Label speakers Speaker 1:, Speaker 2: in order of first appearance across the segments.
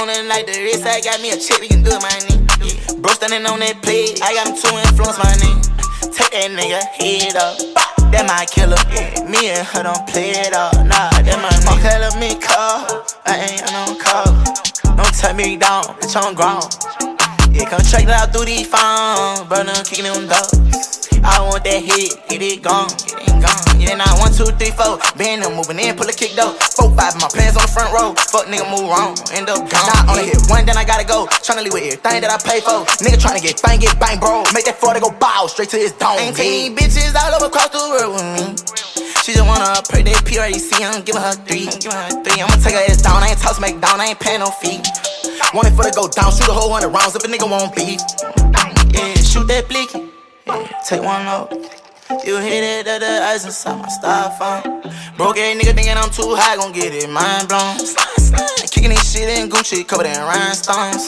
Speaker 1: on it like the wrist. I got me a chick, we can do it, my nigga. Yeah. Bro standing on that plate, I got him to influence, my nigga. Take that nigga head up, that my killer. Yeah. Me and her don't play it up, nah, that my nigga. Okay, let me call, I ain't on call. Don't take me down, bitch, I'm grown. Yeah, come check it out through these phones, bro, I'm kicking them dogs. I want that hit, get it gone, get it gone. Yeah, now 1, 2, 3, 4, been them moving in, pull a kick though. 4, 5, my plans on the front row. Fuck nigga, move wrong, end up gone. Now I only hit one, then I gotta go. Tryna leave with everything that I pay for. Nigga tryna get bang, bro. Make that 40 go bow straight to his dome. Ain't taking bitches all over across the world with me. She just wanna pray that PREC, I'm giving her 3. I'ma take her ass down, I ain't toss smack down, I ain't paying no fee. Want it for to go down, shoot a whole 100 rounds if a nigga won't beef. Yeah, shoot that blicky. Yeah, take one low. You hit it, the ice inside my styrofoam. Broke ass nigga thinking I'm too high, gon' get it mind blown. Kicking this shit in Gucci, covered in rhinestones.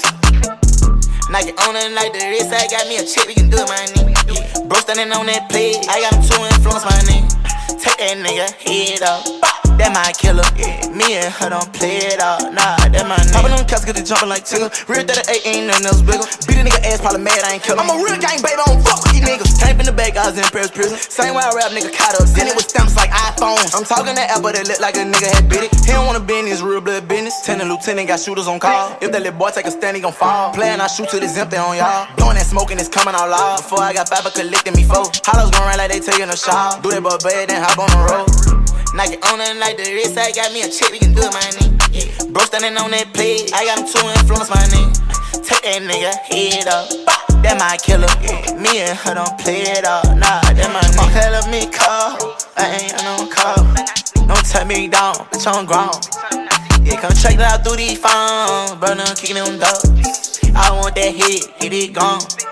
Speaker 1: Nike on it like the wrist, I got me a chick, we can do it, my nigga. Yeah. Bro standing on that plate, I got him to influence, my nigga. Take that nigga head up, that my killer. Yeah. Me and her don't play it up, nah, that my nigga. Poppin' on the couch, get it jumpin' like Tigger. Real that 8 ain't nothing else bigger. Beat a nigga ass, probably mad, I ain't kill him. I'm a real gang, baby, I don't fuck with these niggas. Came in the back, I was in Paris prison. Same way I rap, nigga caught up. Then it was stamps like iPhones. I'm talking that app, but it look like a nigga had bit it. He don't wanna be in his real blood business. Tenant lieutenant got shooters on call. If that little boy take a stand, he gon' fall. Playin', I shoot till it's empty on y'all. Blowin' that smoke and it's coming out loud. Before I got 5 for collecting me 4. Hollows gon' run like they taking a shot. Do that but bad, then hop on the road. Nike on it like the wrist, I got me a chick, we can do it, my nigga. Yeah. Bro standing on that plate, I got him to influence, my nigga. Take that nigga head up, that my killer. Yeah. Me and her don't play it up, nah, that my nigga. Okay, let me call, I ain't on call. Don't take me down, bitch, I'm grown. Yeah, come check it out through these phones, bro, I'm kicking them dogs. I want that hit, get it gone.